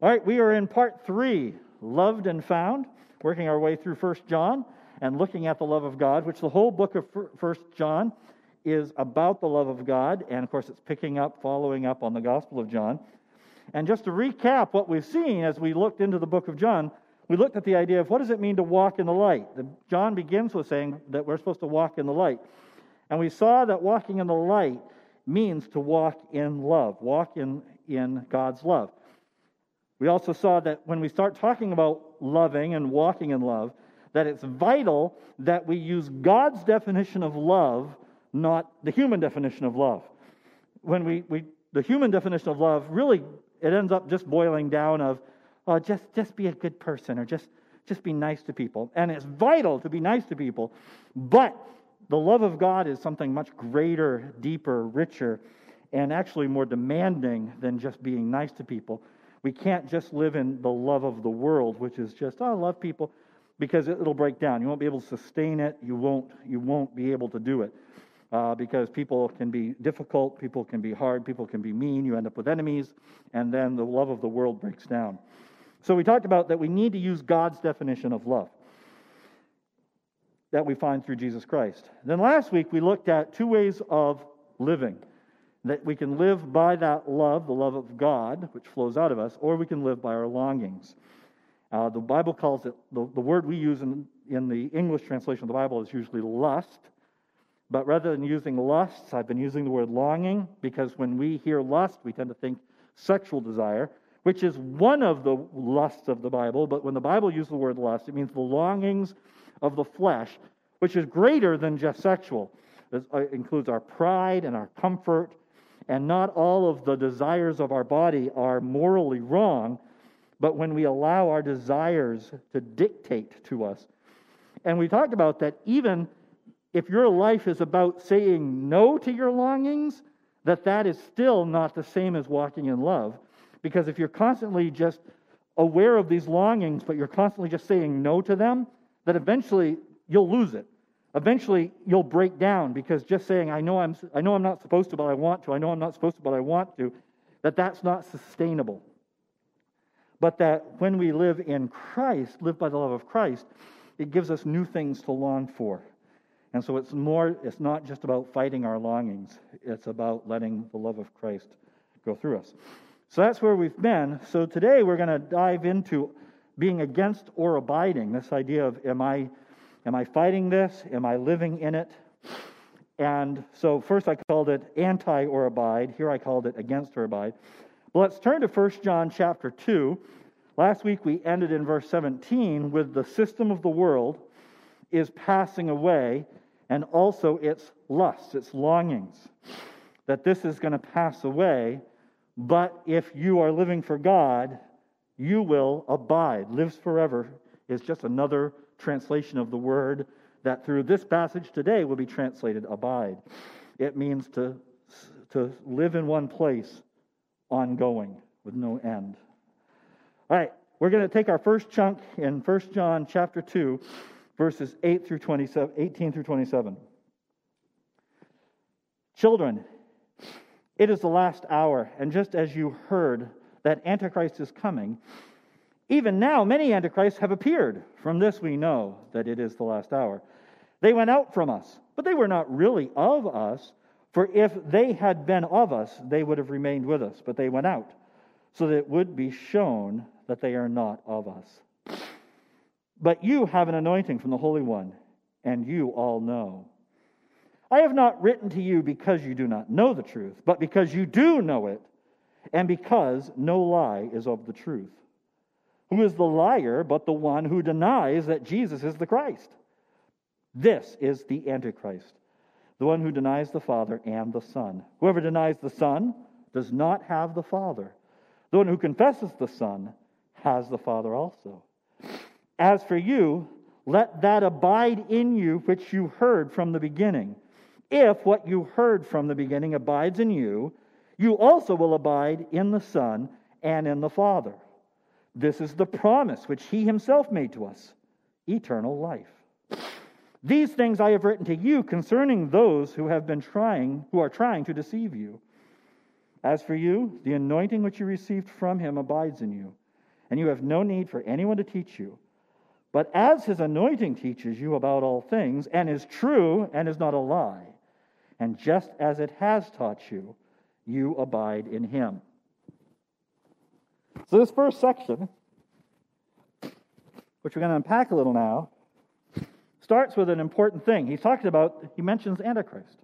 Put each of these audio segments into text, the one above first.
All right, we are in part 3, Loved and Found, working our way through 1 John and looking at the love of God, which the whole book of 1 John is about the love of God, and of course it's following up on the Gospel of John. And just to recap what we've seen as we looked into the book of John, we looked at the idea of what does it mean to walk in the light. John begins with saying that we're supposed to walk in the light. And we saw that walking in the light means to walk in love, walk in God's love. We also saw that when we start talking about loving and walking in love, that it's vital that we use God's definition of love, not the human definition of love. When the human definition of love, really, it ends up just boiling down of, oh, just be a good person, or just be nice to people. And it's vital to be nice to people, but the love of God is something much greater, deeper, richer, and actually more demanding than just being nice to people. We can't just live in the love of the world, which is just, oh, I love people, because it'll break down. You won't be able to sustain it. You won't be able to do it, because people can be difficult, people can be hard, people can be mean. You end up with enemies, and then the love of the world breaks down. So we talked about that we need to use God's definition of love that we find through Jesus Christ. Then last week we looked at 2 ways of living. That we can live by that love, the love of God, which flows out of us, or we can live by our longings. The Bible calls it, the word we use in the English translation of the Bible is usually lust. But rather than using lusts, I've been using the word longing, because when we hear lust, we tend to think sexual desire, which is one of the lusts of the Bible. But when the Bible uses the word lust, it means the longings of the flesh, which is greater than just sexual. It includes our pride and our comfort. And not all of the desires of our body are morally wrong, but when we allow our desires to dictate to us. And we talked about that even if your life is about saying no to your longings, that is still not the same as walking in love. Because if you're constantly just aware of these longings, but you're constantly just saying no to them, that eventually you'll lose it. Eventually, you'll break down, because just saying, I know I'm not supposed to, but I want to. I know I'm not supposed to, but I want to. That's not sustainable. But that when we live in Christ, live by the love of Christ, it gives us new things to long for. And so it's not just about fighting our longings. It's about letting the love of Christ go through us. So that's where we've been. So today we're going to dive into being against or abiding. This idea of, Am I fighting this? Am I living in it? And so first I called it anti or abide. Here I called it against or abide. But let's turn to 1 John chapter 2. Last week we ended in verse 17 with the system of the world is passing away, and also its lusts, its longings. That this is going to pass away, but if you are living for God, you will abide. Lives forever is just another translation of the word that through this passage today will be translated abide. It means to live in one place, ongoing, with no end. All right, we're going to take our first chunk in 1 John chapter 2, verses 18 through 27. Children, it is the last hour, and just as you heard that Antichrist is coming, even now, many antichrists have appeared. From this we know that it is the last hour. They went out from us, but they were not really of us, for if they had been of us, they would have remained with us. But they went out, so that it would be shown that they are not of us. But you have an anointing from the Holy One, and you all know. I have not written to you because you do not know the truth, but because you do know it, and because no lie is of the truth. Who is the liar but the one who denies that Jesus is the Christ? This is the Antichrist, the one who denies the Father and the Son. Whoever denies the Son does not have the Father. The one who confesses the Son has the Father also. As for you, let that abide in you which you heard from the beginning. If what you heard from the beginning abides in you, you also will abide in the Son and in the Father. This is the promise which he himself made to us, eternal life. These things I have written to you concerning those who are trying to deceive you. As for you, the anointing which you received from him abides in you, and you have no need for anyone to teach you. But as his anointing teaches you about all things, and is true and is not a lie, and just as it has taught you, you abide in him. So this first section, which we're going to unpack a little now, starts with an important thing. He mentions Antichrist.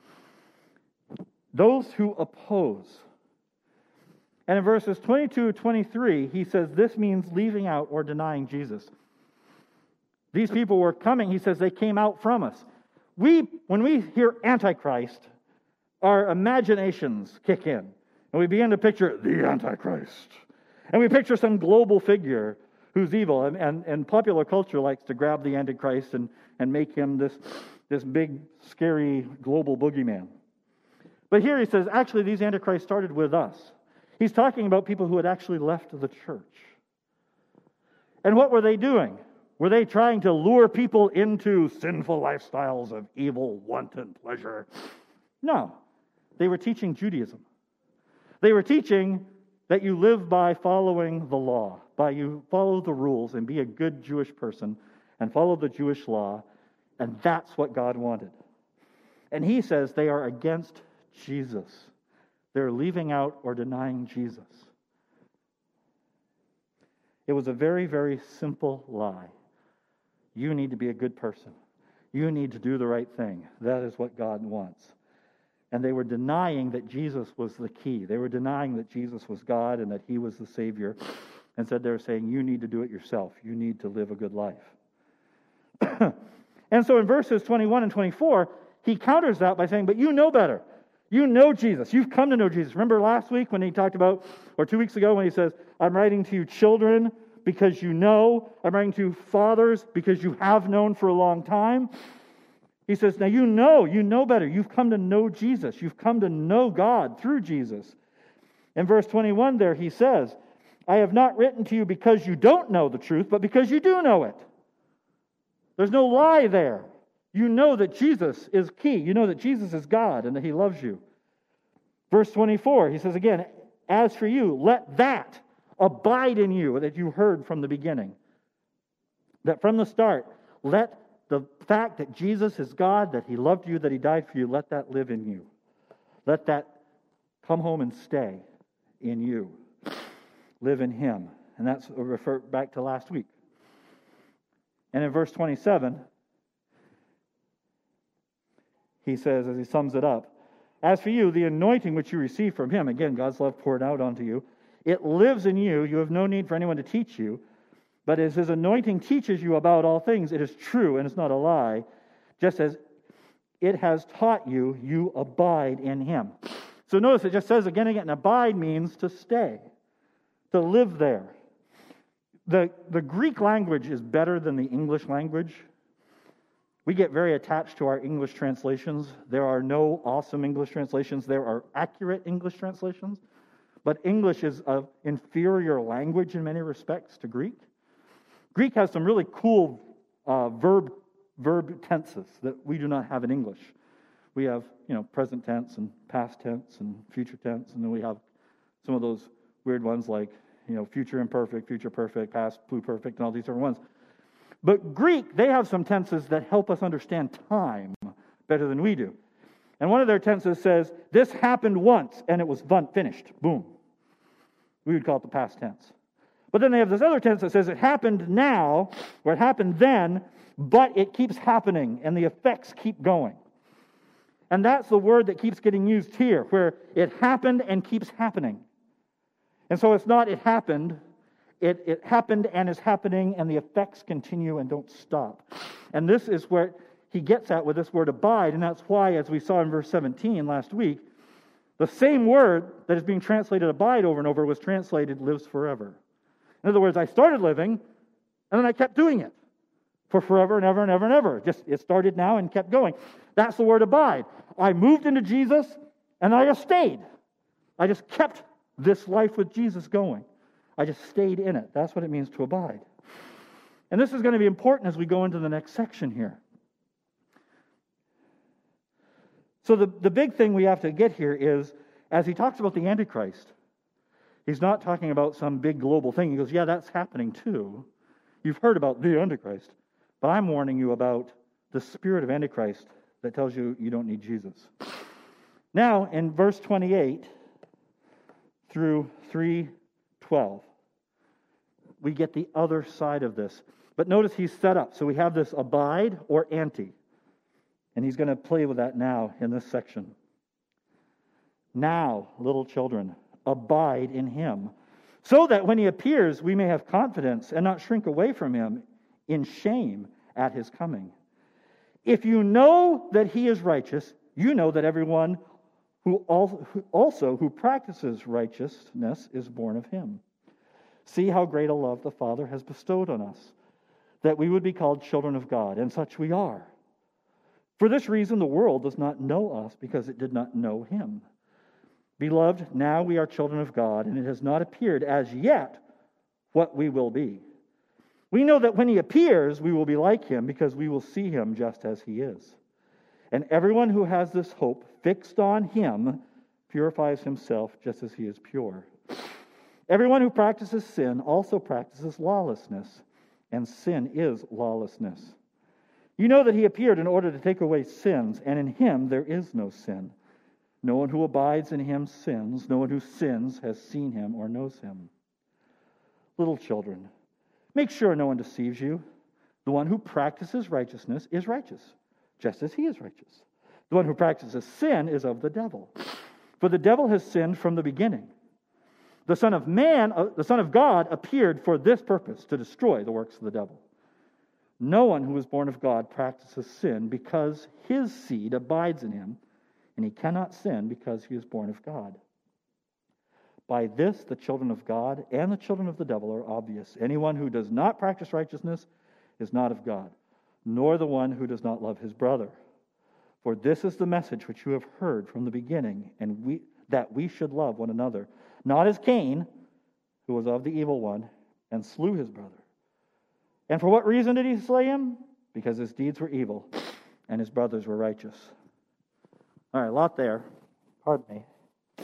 Those who oppose. And in verses 22 to 23, he says this means leaving out or denying Jesus. These people were coming, he says they came out from us. When we hear Antichrist, our imaginations kick in. And we begin to picture the Antichrist. And we picture some global figure who's evil. And popular culture likes to grab the Antichrist and make him this big, scary, global boogeyman. But here he says, actually, these Antichrists started with us. He's talking about people who had actually left the church. And what were they doing? Were they trying to lure people into sinful lifestyles of evil, wanton pleasure? No. They were teaching Judaism. They were teaching that you live by following the law, by you follow the rules and be a good Jewish person and follow the Jewish law, and that's what God wanted. And he says they are against Jesus. They're leaving out or denying Jesus. It was a very, very simple lie. You need to be a good person. You need to do the right thing. That is what God wants. And they were denying that Jesus was the key. They were denying that Jesus was God and that he was the Savior. And said they were saying, you need to do it yourself. You need to live a good life. And so in verses 21 and 24, he counters that by saying, but you know better. You know Jesus. You've come to know Jesus. Remember last week when he talked about, or 2 weeks ago when he says, I'm writing to you children because you know. I'm writing to you fathers because you have known for a long time. He says, now you know better. You've come to know Jesus. You've come to know God through Jesus. In verse 21 there he says, I have not written to you because you don't know the truth, but because you do know it. There's no lie there. You know that Jesus is key. You know that Jesus is God and that he loves you. Verse 24, he says again, as for you, let that abide in you that you heard from the beginning. That from the start, let the fact that Jesus is God, that he loved you, that he died for you, let that live in you. Let that come home and stay in you. Live in him. And that's refer back to last week. And in verse 27, he says, as he sums it up, as for you, the anointing which you receive from him, again, God's love poured out onto you, it lives in you. You have no need for anyone to teach you. But as his anointing teaches you about all things, it is true and it's not a lie. Just as it has taught you, you abide in him. So notice it just says again and again, abide means to stay, to live there. The Greek language is better than the English language. We get very attached to our English translations. There are no awesome English translations. There are accurate English translations. But English is an inferior language in many respects to Greek. Greek has some really cool verb tenses that we do not have in English. We have, present tense and past tense and future tense, and then we have some of those weird ones like, future imperfect, future perfect, past pluperfect, and all these different ones. But Greek, they have some tenses that help us understand time better than we do. And one of their tenses says, this happened once, and it was finished. Boom. We would call it the past tense. But then they have this other tense that says it happened now, or it happened then, but it keeps happening, and the effects keep going. And that's the word that keeps getting used here, where it happened and keeps happening. And so it's not it happened, it happened and is happening, and the effects continue and don't stop. And this is where he gets at with this word abide, and that's why, as we saw in verse 17 last week, the same word that is being translated abide over and over was translated lives forever. In other words, I started living, and then I kept doing it for forever and ever and ever and ever. Just it started now and kept going. That's the word abide. I moved into Jesus, and I just stayed. I just kept this life with Jesus going. I just stayed in it. That's what it means to abide. And this is going to be important as we go into the next section here. So the big thing we have to get here is, as he talks about the Antichrist, He's not talking about some big global thing. He goes, yeah, that's happening too. You've heard about the Antichrist, but I'm warning you about the spirit of Antichrist that tells you you don't need Jesus. Now, in verse 28 through 3:12, we get the other side of this. But notice he's set up. So we have this abide or anti. And he's going to play with that now in this section. Now, little children, abide in him, so that when he appears, we may have confidence and not shrink away from him in shame at his coming. If you know that he is righteous, you know that everyone who practices righteousness is born of him. See how great a love the Father has bestowed on us, that we would be called children of God, and such we are. For this reason, the world does not know us, because it did not know him. Beloved, now we are children of God, and it has not appeared as yet what we will be. We know that when he appears, we will be like him, because we will see him just as he is. And everyone who has this hope fixed on him purifies himself just as he is pure. Everyone who practices sin also practices lawlessness, and sin is lawlessness. You know that he appeared in order to take away sins, and in him there is no sin. No one who abides in him sins. No one who sins has seen him or knows him. Little children, make sure no one deceives you. The one who practices righteousness is righteous, just as he is righteous. The one who practices sin is of the devil. For the devil has sinned from the beginning. The Son of God appeared for this purpose, to destroy the works of the devil. No one who is born of God practices sin, because his seed abides in him, and he cannot sin because he is born of God. By this, the children of God and the children of the devil are obvious. Anyone who does not practice righteousness is not of God, nor the one who does not love his brother. For this is the message which you have heard from the beginning, and that we should love one another. Not as Cain, who was of the evil one, and slew his brother. And for what reason did he slay him? Because his deeds were evil, and his brothers were righteous. All right, a lot there. Pardon me.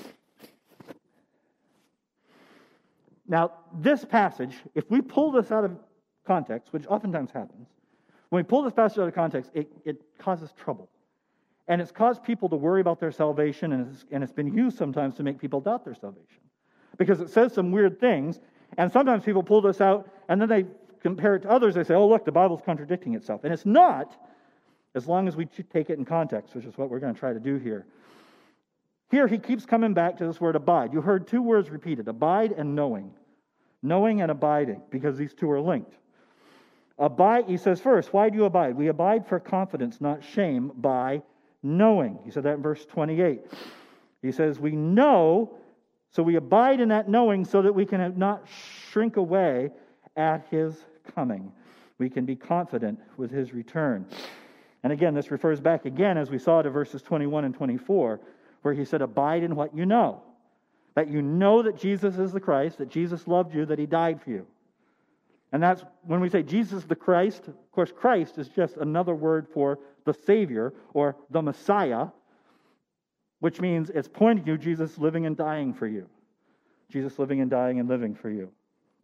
Now, this passage, if we pull this out of context, which oftentimes happens, when we pull this passage out of context, it causes trouble. And it's caused people to worry about their salvation, and it's been used sometimes to make people doubt their salvation. Because it says some weird things, and sometimes people pull this out, and then they compare it to others. They say, oh, look, the Bible's contradicting itself. And it's not, as long as we take it in context, which is what we're going to try to do here. Here, he keeps coming back to this word abide. You heard two words repeated, abide and knowing. Knowing and abiding, because these two are linked. Abide, he says first, why do you abide? We abide for confidence, not shame, by knowing. He said that in verse 28. He says, we know, so we abide in that knowing so that we can not shrink away at his coming. We can be confident with his return. And again, this refers back again, as we saw, to verses 21 and 24, where he said, abide in what you know. That you know that Jesus is the Christ, that Jesus loved you, that he died for you. And that's when we say Jesus the Christ. Of course, Christ is just another word for the Savior or the Messiah, which means it's pointing to Jesus living and dying for you. Jesus living and dying and living for you.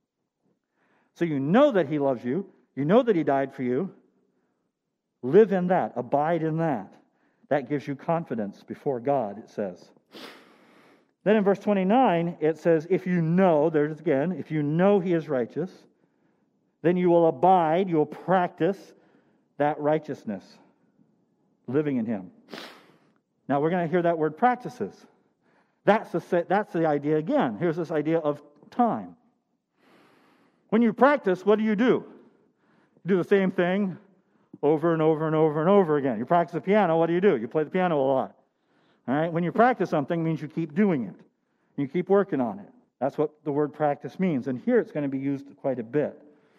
So you know that he loves you. You know that he died for you. Live in that. Abide in that. That gives you confidence before God, it says. Then in verse 29, it says, if you know, there's again, if you know he is righteous, then you will abide, you will practice that righteousness, living in him. Now we're going to hear that word practices. That's the idea again. Here's this idea of time. When you practice, what do? You do the same thing over and over and over and over again. You practice the piano, what do? You play the piano a lot. All right? When you practice something, it means you keep doing it. You keep working on it. That's what the word practice means. And here it's going to be used quite a bit.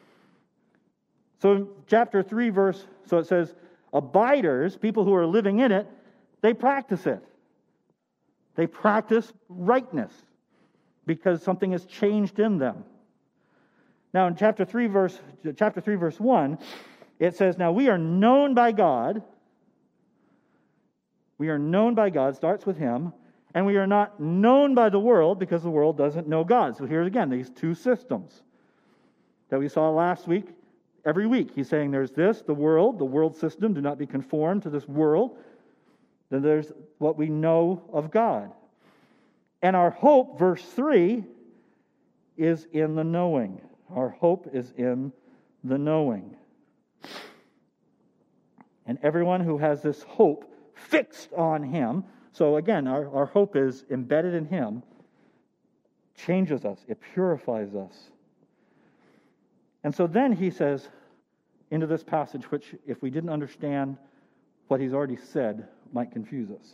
So in chapter 3, so it says, abiders, people who are living in it, they practice it. They practice rightness because something has changed in them. Now in chapter 3, verse 1, it says, now we are known by God. We are known by God, starts with him, And we are not known by the world because the world doesn't know God. So here's again these two systems that we saw last week. Every week he's saying there's this, the world system, do not be conformed to this world. Then there's what we know of God. And our hope, verse 3, is in the knowing. Our hope is in the knowing. And everyone who has this hope fixed on him, so again, our hope is embedded in him, changes us, it purifies us. And so then he says, into this passage, which if we didn't understand what he's already said, might confuse us.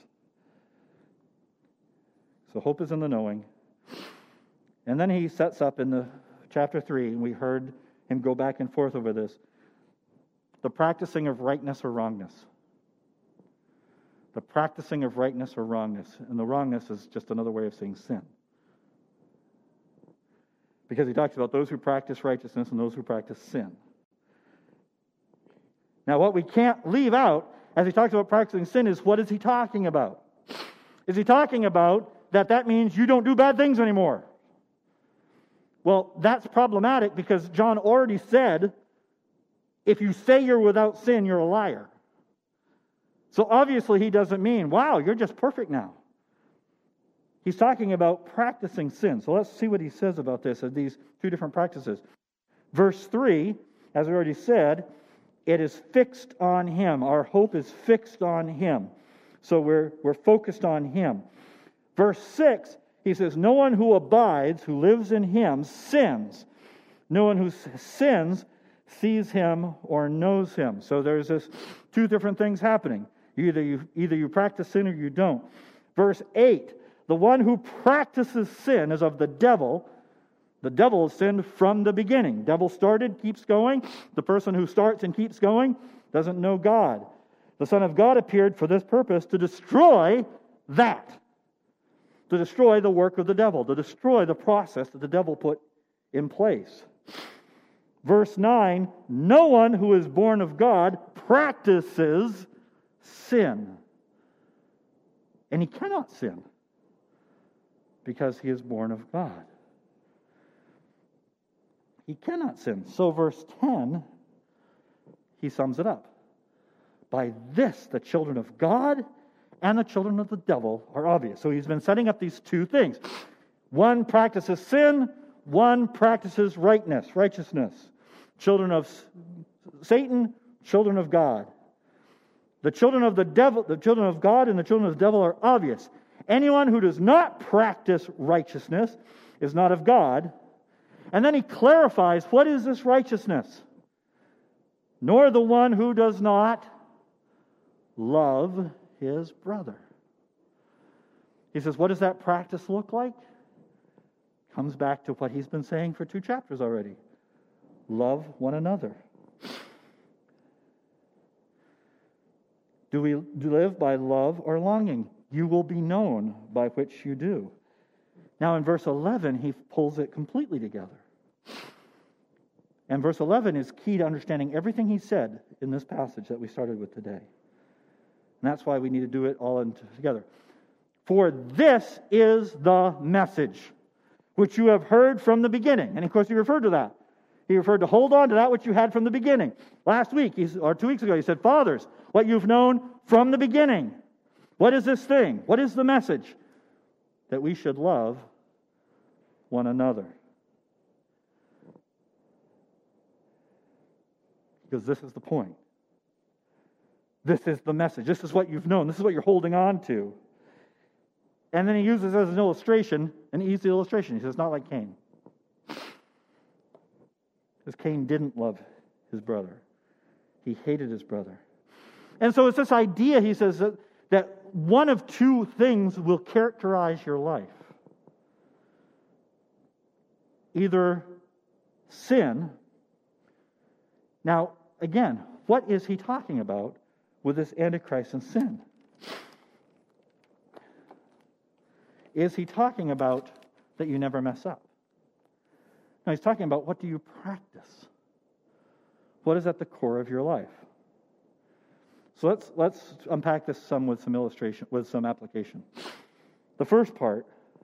So hope is in the knowing. And then he sets up in the chapter 3, and we heard him go back and forth over this, the practicing of rightness or wrongness. The practicing of rightness or wrongness. And the wrongness is just another way of saying sin. Because he talks about those who practice righteousness and those who practice sin. Now, what we can't leave out as he talks about practicing sin is, what is he talking about? Is he talking about that means you don't do bad things anymore? Well, that's problematic because John already said, if you say you're without sin, you're a liar. So obviously he doesn't mean, wow, you're just perfect now. He's talking about practicing sin. So let's see what he says about this as these two different practices. Verse 3, as we already said, it is fixed on him. Our hope is fixed on him. So we're focused on him. Verse 6, he says, no one who abides, who lives in him, sins. No one who sins sees him or knows him. So there's this two different things happening. Either you practice sin or you don't. Verse 8, the one who practices sin is of the devil. The devil has sinned from the beginning. Devil started, keeps going. The person who starts and keeps going doesn't know God. The Son of God appeared for this purpose, to destroy that. To destroy the work of the devil. To destroy the process that the devil put in place. Verse 9, no one who is born of God practices sin. And he cannot sin because he is born of God. He cannot sin. So verse 10, he sums it up. By this, the children of God and the children of the devil are obvious. So he's been setting up these two things. One practices sin, one practices righteousness. Children of Satan, children of God. The children of the devil, the children of God and the children of the devil are obvious. Anyone who does not practice righteousness is not of God. And then he clarifies, what is this righteousness? Nor the one who does not love his brother. He says, what does that practice look like? Comes back to what he's been saying for 2 chapters already. Love one another. Do we live by love or longing? You will be known by which you do. Now in verse 11, he pulls it completely together. And verse 11 is key to understanding everything he said in this passage that we started with today. And that's why we need to do it all together. For this is the message which you have heard from the beginning. And of course he referred to that. He referred to hold on to that which you had from the beginning. Last week, or 2 weeks ago, he said, fathers, what you've known from the beginning. What is this thing? What is the message? That we should love one another. Because this is the point. This is the message. This is what you've known. This is what you're holding on to. And then he uses as an illustration, an easy illustration. He says, not like Cain. Because Cain didn't love his brother. He hated his brother. And so it's this idea, he says, that one of two things will characterize your life. Either sin. Now, again, what is he talking about with this Antichrist and sin? Is he talking about that you never mess up? No, he's talking about what do you practice? What is at the core of your life? So let's unpack this some with some illustration, with some application. The first part,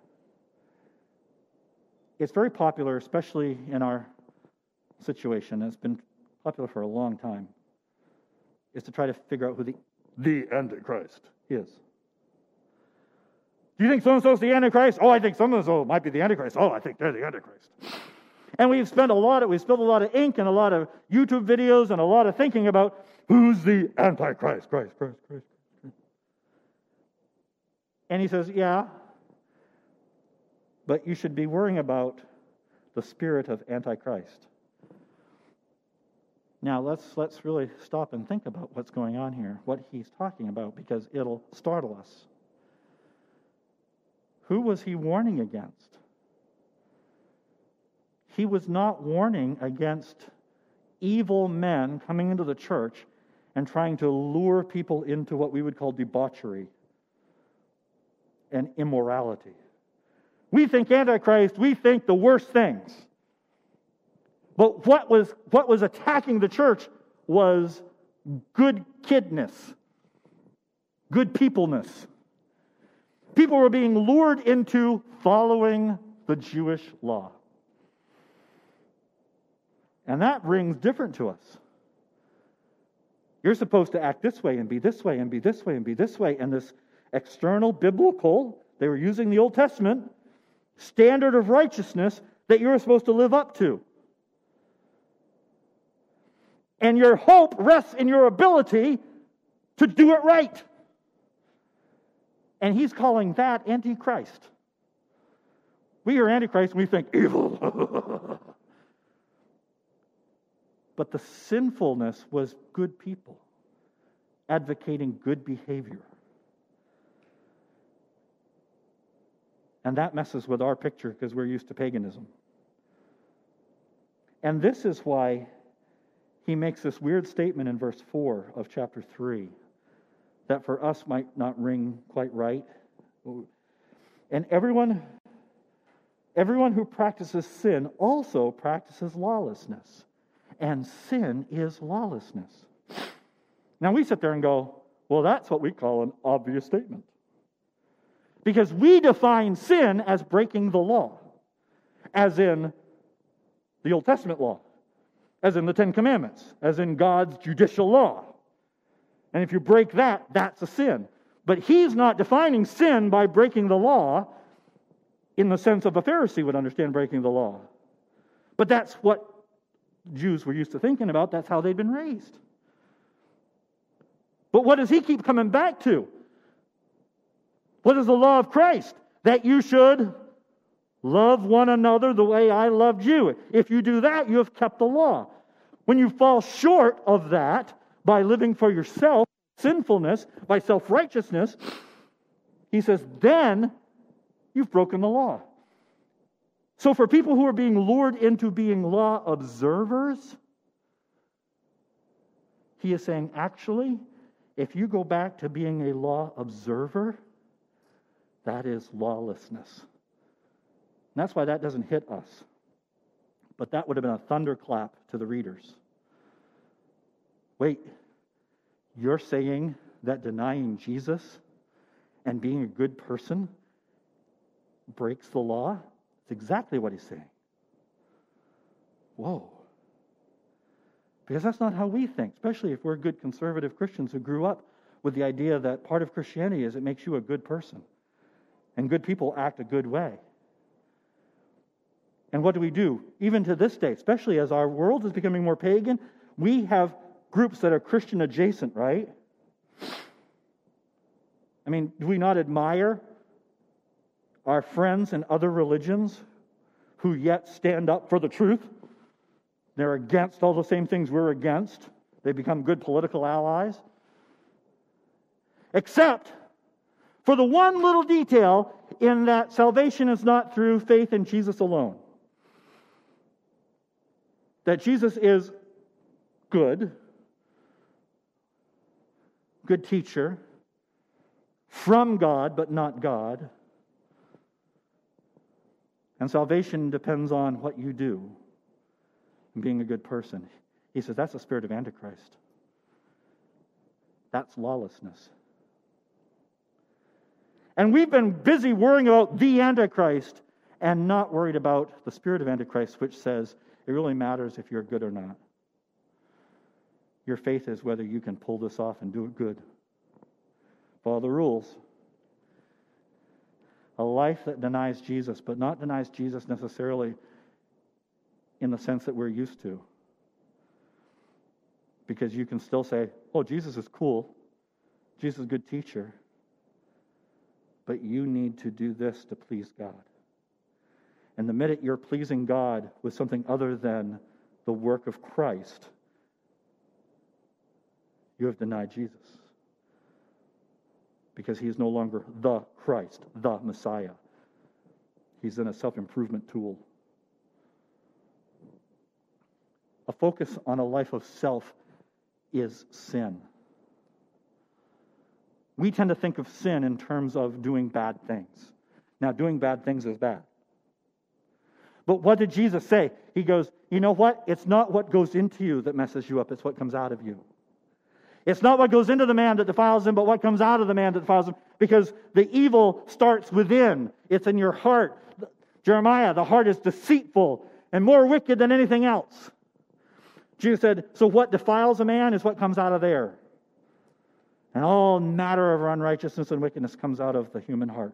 it's very popular, especially in our situation. It's been popular for a long time, is to try to figure out who the Antichrist is. Do you think so-and-so is the Antichrist? Oh, I think so-and-so might be the Antichrist. Oh, I think they're the Antichrist. And we've spilled a lot of ink and a lot of YouTube videos and a lot of thinking about who's the Antichrist. Christ. And he says, yeah, but you should be worrying about the spirit of Antichrist. Now, let's really stop and think about what's going on here, what he's talking about, because it'll startle us. Who was he warning against? He was not warning against evil men coming into the church and trying to lure people into what we would call debauchery and immorality. We think Antichrist, we think the worst things. But what was attacking the church was good kidness, good peopleness. People were being lured into following the Jewish law. And that rings different to us. You're supposed to act this way and be this way and be this way and be this way. And this external biblical, they were using the Old Testament, standard of righteousness that you're supposed to live up to. And your hope rests in your ability to do it right. And he's calling that Antichrist. We hear Antichrist and we think evil. But the sinfulness was good people advocating good behavior. And that messes with our picture because we're used to paganism. And this is why he makes this weird statement in verse 4 of chapter 3 that for us might not ring quite right. And everyone who practices sin also practices lawlessness. And sin is lawlessness. Now we sit there and go, well, that's what we call an obvious statement. Because we define sin as breaking the law, as in the Old Testament law, as in the Ten Commandments, as in God's judicial law. And if you break that, that's a sin. But he's not defining sin by breaking the law in the sense of a Pharisee would understand breaking the law. But that's what Jews were used to thinking about. That's how they'd been raised. But what does he keep coming back to? What is the law of Christ? That you should love one another the way I loved you. If you do that, you have kept the law. When you fall short of that by living for yourself, sinfulness, by self-righteousness, he says, then you've broken the law. So for people who are being lured into being law observers, he is saying, actually, if you go back to being a law observer, that is lawlessness. And that's why that doesn't hit us. But that would have been a thunderclap to the readers. Wait, you're saying that denying Jesus and being a good person breaks the law? That's exactly what he's saying. Whoa. Because that's not how we think, especially if we're good conservative Christians who grew up with the idea that part of Christianity is it makes you a good person. And good people act a good way. And what do? Even to this day, especially as our world is becoming more pagan, we have groups that are Christian adjacent, right? I mean, do we not admire our friends in other religions who yet stand up for the truth? They're against all the same things we're against. They become good political allies. Except for the one little detail in that salvation is not through faith in Jesus alone. That Jesus is good teacher, from God but not God. And salvation depends on what you do and being a good person. He says that's the spirit of Antichrist. That's lawlessness. And we've been busy worrying about the Antichrist and not worried about the spirit of Antichrist, which says it really matters if you're good or not. Your faith is whether you can pull this off and do it good. Follow the rules. A life that denies Jesus, but not denies Jesus necessarily in the sense that we're used to. Because you can still say, oh, Jesus is cool. Jesus is a good teacher. But you need to do this to please God. And the minute you're pleasing God with something other than the work of Christ, you have denied Jesus. Because he is no longer the Christ, the Messiah. He's in a self-improvement tool. A focus on a life of self is sin. We tend to think of sin in terms of doing bad things. Now, doing bad things is bad. But what did Jesus say? He goes, you know what? It's not what goes into you that messes you up. It's what comes out of you. It's not what goes into the man that defiles him, but what comes out of the man that defiles him. Because the evil starts within. It's in your heart. Jeremiah, the heart is deceitful and more wicked than anything else. Jesus said, so what defiles a man is what comes out of there. And all matter of unrighteousness and wickedness comes out of the human heart.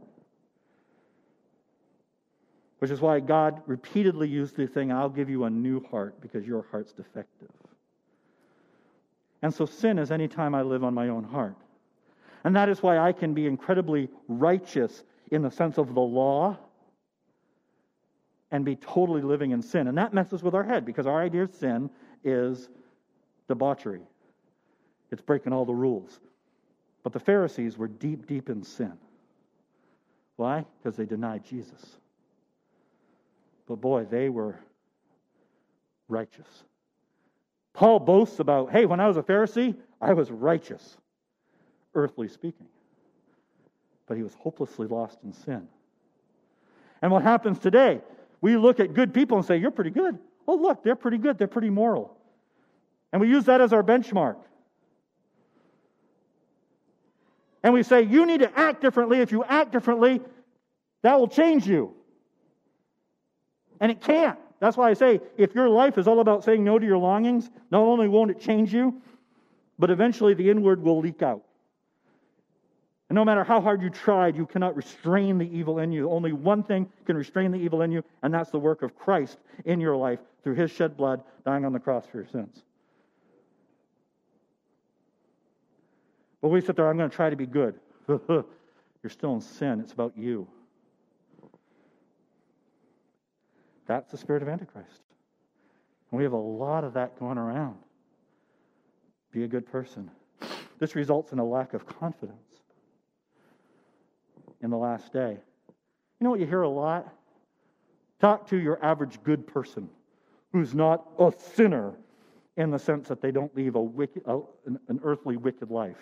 Which is why God repeatedly used the thing, I'll give you a new heart because your heart's defective. And so sin is any time I live on my own heart. And that is why I can be incredibly righteous in the sense of the law and be totally living in sin. And that messes with our head because our idea of sin is debauchery. It's breaking all the rules. But the Pharisees were deep, deep in sin. Why? Because they denied Jesus. But boy, they were righteous. Paul boasts about, hey, when I was a Pharisee, I was righteous, earthly speaking. But he was hopelessly lost in sin. And what happens today? We look at good people and say, you're pretty good. Oh, look, they're pretty good. They're pretty moral. And we use that as our benchmark. And we say, you need to act differently. If you act differently, that will change you. And it can't. That's why I say, if your life is all about saying no to your longings, not only won't it change you, but eventually the inward will leak out. And no matter how hard you tried, you cannot restrain the evil in you. Only one thing can restrain the evil in you, and that's the work of Christ in your life through his shed blood, dying on the cross for your sins. But we sit there, I'm going to try to be good. You're still in sin. It's about you. That's the spirit of Antichrist. And we have a lot of that going around. Be a good person. This results in a lack of confidence in the last day. You know what you hear a lot? Talk to your average good person who's not a sinner in the sense that they don't lead an earthly wicked life.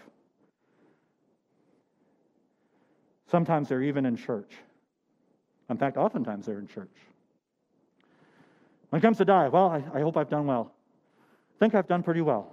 Sometimes they're even in church. In fact, oftentimes they're in church. When it comes to die, well, I hope I've done well. I think I've done pretty well.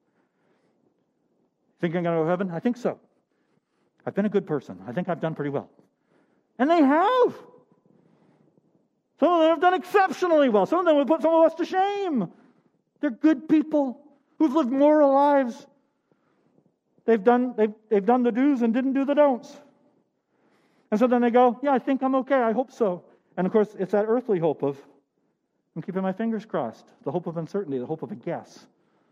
Think I'm going to go to heaven? I think so. I've been a good person. I think I've done pretty well. And they have. Some of them have done exceptionally well. Some of them have put some of us to shame. They're good people who've lived moral lives. They've done the do's and didn't do the don'ts. And so then they go, yeah, I think I'm okay. I hope so. And of course, it's that earthly hope of, I'm keeping my fingers crossed. The hope of uncertainty, the hope of a guess.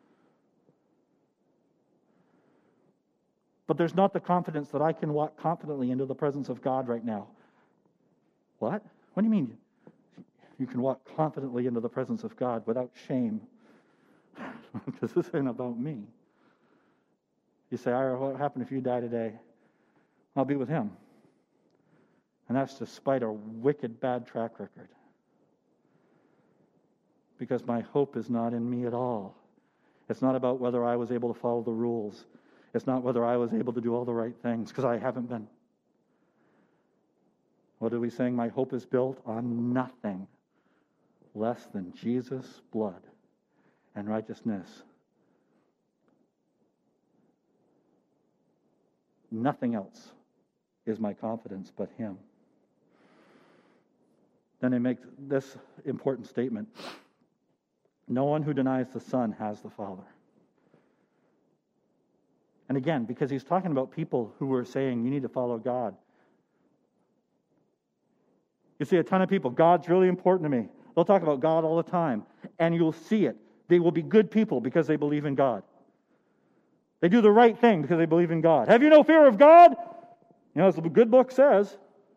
But there's not the confidence that I can walk confidently into the presence of God right now. What? What do you mean you can walk confidently into the presence of God without shame? Because this ain't about me. You say, Ira, what happened if you die today? I'll be with him. And that's despite a wicked, bad track record. Because my hope is not in me at all. It's not about whether I was able to follow the rules. It's not whether I was able to do all the right things, because I haven't been. What are we saying? My hope is built on nothing less than Jesus' blood and righteousness. Nothing else is my confidence, but him. Then it makes this important statement. No one who denies the Son has the Father. And again, because he's talking about people who were saying, you need to follow God. You see a ton of people, God's really important to me. They'll talk about God all the time, and you'll see it. They will be good people because they believe in God. They do the right thing because they believe in God. Have you no fear of God? You know, as the good book says.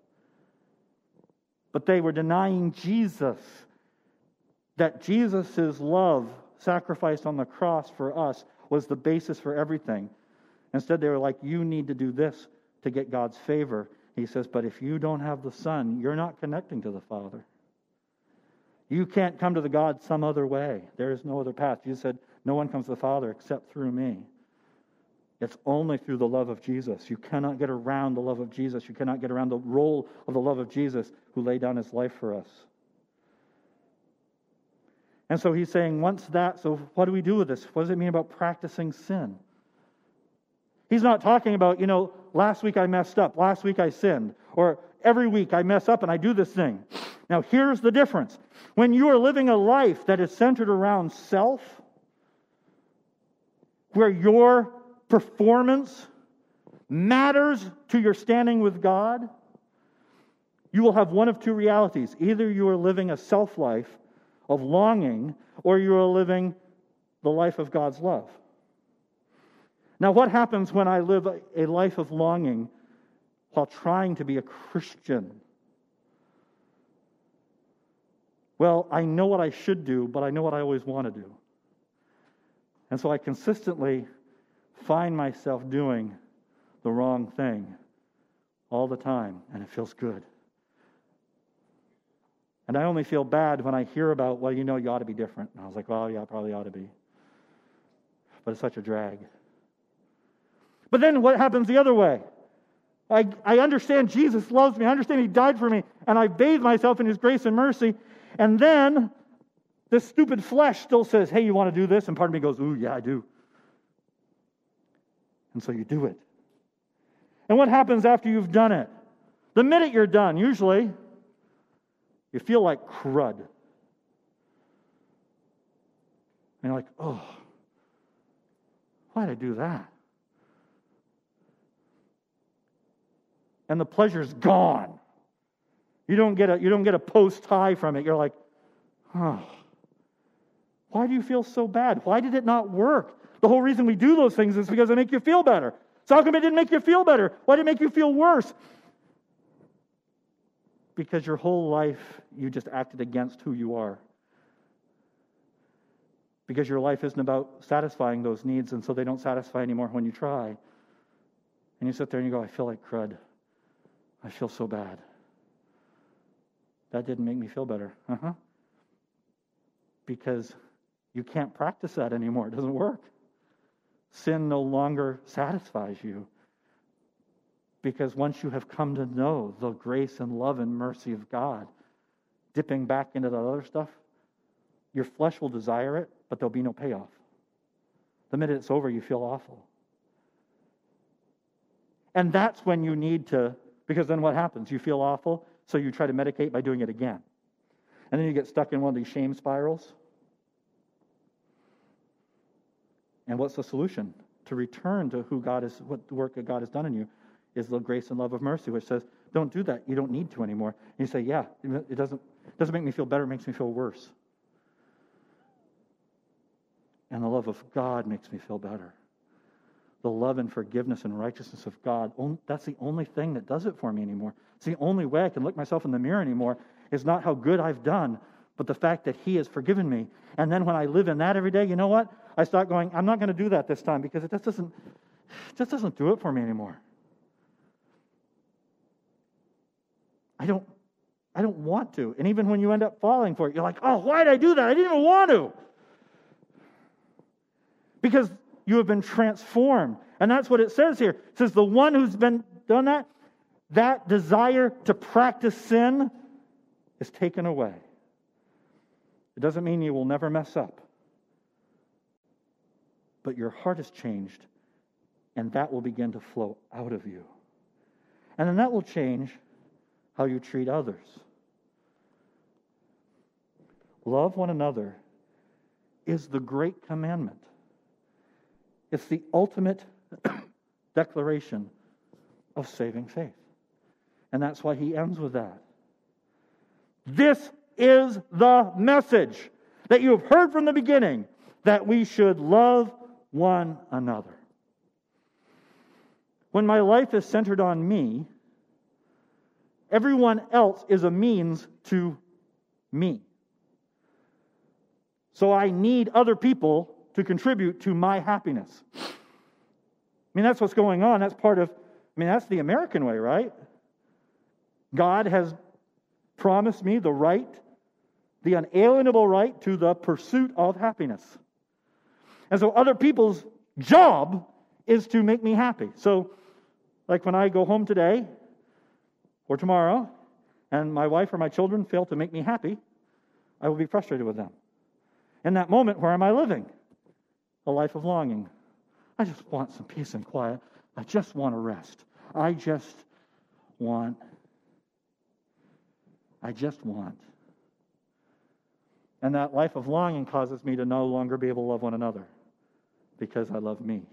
But they were denying Jesus. That Jesus' love sacrificed on the cross for us was the basis for everything. Instead, they were like, you need to do this to get God's favor. He says, but if you don't have the Son, you're not connecting to the Father. You can't come to the God some other way. There is no other path. Jesus said, no one comes to the Father except through me. It's only through the love of Jesus. You cannot get around the love of Jesus. You cannot get around the role of the love of Jesus who laid down his life for us. And so he's saying, so what do we do with this? What does it mean about practicing sin? He's not talking about, last week I messed up, last week I sinned, or every week I mess up and I do this thing. Now here's the difference. When you are living a life that is centered around self, where your performance matters to your standing with God, you will have one of two realities. Either you are living a self-life of longing, or you are living the life of God's love. Now, what happens when I live a life of longing while trying to be a Christian? Well, I know what I should do, but I know what I always want to do. And so I consistently find myself doing the wrong thing all the time, and it feels good. And I only feel bad when I hear about, you ought to be different. And I was like, well, yeah, I probably ought to be. But it's such a drag. But then what happens the other way? I understand Jesus loves me. I understand he died for me. And I bathe myself in his grace and mercy. And then this stupid flesh still says, hey, you want to do this? And part of me goes, ooh, yeah, I do. And so you do it. And what happens after you've done it? The minute you're done, usually, you feel like crud. And you're like, oh, why did I do that? And the pleasure's gone. You don't get a post high from it. You're like, oh, why do you feel so bad? Why did it not work? The whole reason we do those things is because they make you feel better. So how come it didn't make you feel better? Why did it make you feel worse? Because your whole life, you just acted against who you are. Because your life isn't about satisfying those needs, and so they don't satisfy anymore when you try. And you sit there and you go, I feel like crud. I feel so bad. That didn't make me feel better. Because you can't practice that anymore. It doesn't work. Sin no longer satisfies you. Because once you have come to know the grace and love and mercy of God, dipping back into that other stuff, your flesh will desire it, but there'll be no payoff. The minute it's over, you feel awful. And that's when you need to, because then what happens? You feel awful, so you try to medicate by doing it again. And then you get stuck in one of these shame spirals. And what's the solution? To return to who God is, what the work that God has done in you, is the grace and love of mercy, which says, don't do that. You don't need to anymore. And you say, yeah, it doesn't make me feel better. It makes me feel worse. And the love of God makes me feel better. The love and forgiveness and righteousness of God, that's the only thing that does it for me anymore. It's the only way I can look myself in the mirror anymore. It's not how good I've done, but the fact that he has forgiven me. And then when I live in that every day, you know what? I start going, I'm not going to do that this time because it just doesn't do it for me anymore. I don't want to. And even when you end up falling for it, you're like, oh, why did I do that? I didn't even want to. Because you have been transformed. And that's what it says here. It says the one who's been done that desire to practice sin is taken away. It doesn't mean you will never mess up. But your heart is changed, and that will begin to flow out of you. And then that will change how you treat others. Love one another is the great commandment. It's the ultimate declaration of saving faith. And that's why he ends with that. This is the message that you have heard from the beginning, that we should love one another. When my life is centered on me, everyone else is a means to me. So I need other people to contribute to my happiness. I mean, that's what's going on. That's that's the American way, right? God has promised me the unalienable right to the pursuit of happiness. And so other people's job is to make me happy. So, like when I go home today or tomorrow, and my wife or my children fail to make me happy, I will be frustrated with them. In that moment, where am I living? A life of longing. I just want some peace and quiet. I just want to rest. I just want. And that life of longing causes me to no longer be able to love one another because I love me.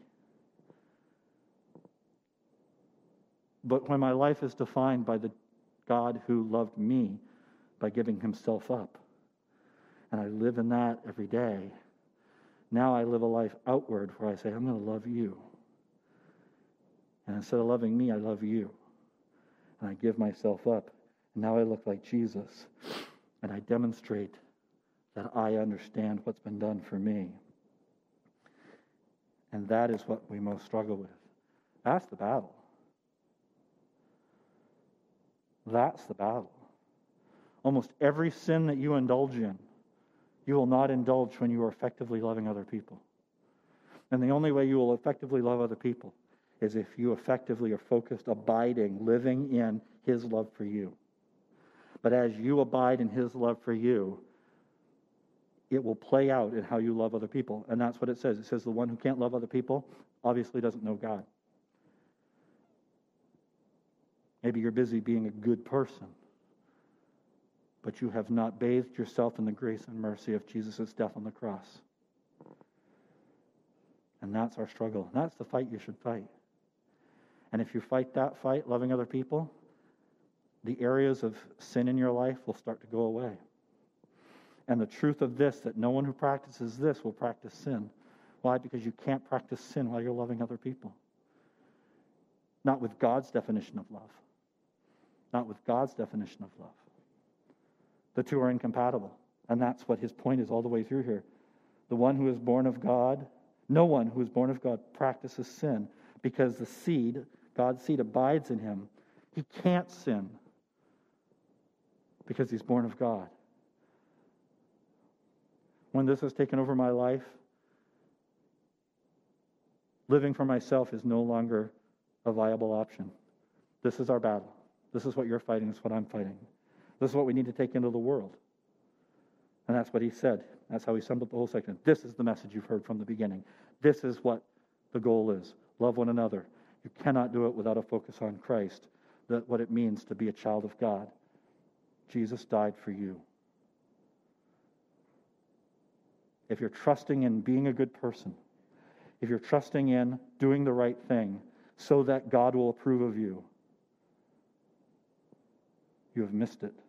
But when my life is defined by the God who loved me by giving himself up, and I live in that every day, now I live a life outward where I say, I'm going to love you. And instead of loving me, I love you. And I give myself up. And now I look like Jesus. And I demonstrate that I understand what's been done for me. And that is what we most struggle with. That's the battle. That's the battle. Almost every sin that you indulge in, you will not indulge when you are effectively loving other people. And the only way you will effectively love other people is if you effectively are focused, abiding, living in his love for you. But as you abide in his love for you, it will play out in how you love other people. And that's what it says. It says the one who can't love other people obviously doesn't know God. Maybe you're busy being a good person, but you have not bathed yourself in the grace and mercy of Jesus' death on the cross. And that's our struggle. That's the fight you should fight. And if you fight that fight, loving other people, the areas of sin in your life will start to go away. And the truth of this, that no one who practices this will practice sin. Why? Because you can't practice sin while you're loving other people. Not with God's definition of love. Not with God's definition of love. The two are incompatible. And that's what his point is all the way through here. The one who is born of God, no one who is born of God practices sin, because the seed, God's seed, abides in him. He can't sin because he's born of God. When this has taken over my life, living for myself is no longer a viable option. This is our battle. This is what you're fighting. This is what I'm fighting. This is what we need to take into the world. And that's what he said. That's how he summed up the whole section. This is the message you've heard from the beginning. This is what the goal is. Love one another. You cannot do it without a focus on Christ. That what it means to be a child of God. Jesus died for you. If you're trusting in being a good person, if you're trusting in doing the right thing so that God will approve of you, you have missed it.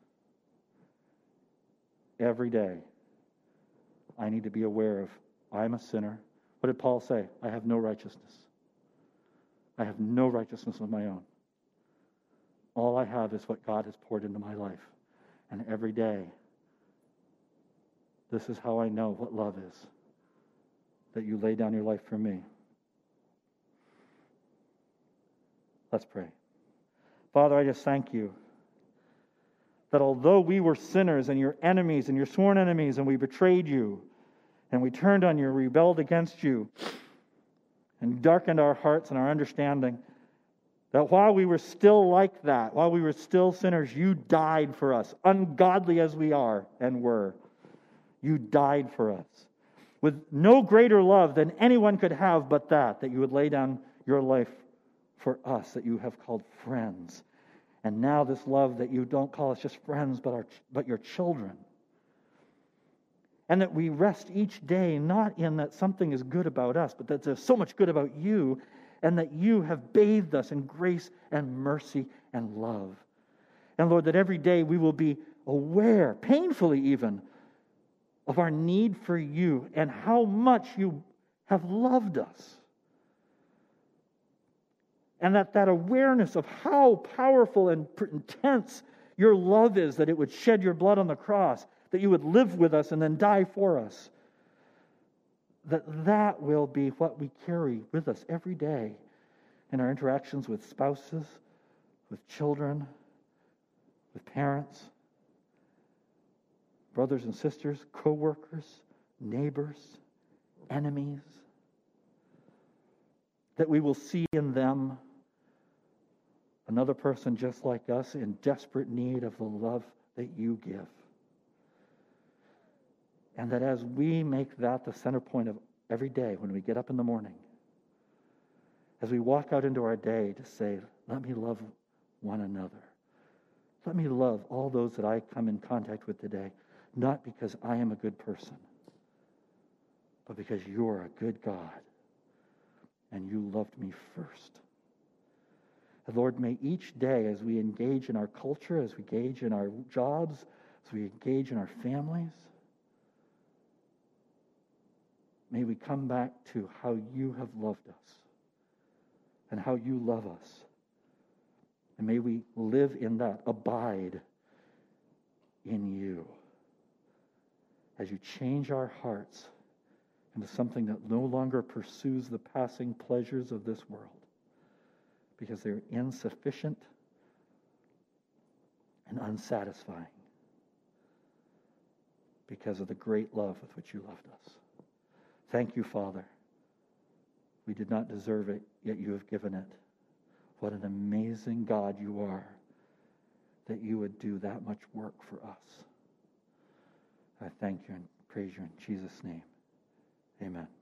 Every day, I need to be aware of, I'm a sinner. What did Paul say? I have no righteousness. I have no righteousness of my own. All I have is what God has poured into my life. And every day, this is how I know what love is. That you lay down your life for me. Let's pray. Father, I just thank you that although we were sinners and your enemies and your sworn enemies, and we betrayed you, and we turned on you, rebelled against you, and darkened our hearts and our understanding, that while we were still like that, while we were still sinners, you died for us, ungodly as we are and were. You died for us with no greater love than anyone could have but that you would lay down your life for us that you have called friends. And now this love that you don't call us just friends, but your children. And that we rest each day not in that something is good about us, but that there's so much good about you, and that you have bathed us in grace and mercy and love. And Lord, that every day we will be aware, painfully even, of our need for you and how much you have loved us. And that awareness of how powerful and intense your love is, that it would shed your blood on the cross, that you would live with us and then die for us, that will be what we carry with us every day in our interactions with spouses, with children, with parents, brothers and sisters, co-workers, neighbors, enemies. That we will see in them another person just like us in desperate need of the love that you give. And that as we make that the center point of every day when we get up in the morning, as we walk out into our day to say, let me love one another. Let me love all those that I come in contact with today, not because I am a good person, but because you're a good God and you loved me first. And Lord, may each day as we engage in our culture, as we engage in our jobs, as we engage in our families, may we come back to how you have loved us and how you love us. And may we live in that, abide in you as you change our hearts into something that no longer pursues the passing pleasures of this world because they're insufficient and unsatisfying because of the great love with which you loved us. Thank you, Father. We did not deserve it, yet you have given it. What an amazing God you are, that you would do that much work for us. I thank you and praise you in Jesus' name. Amen.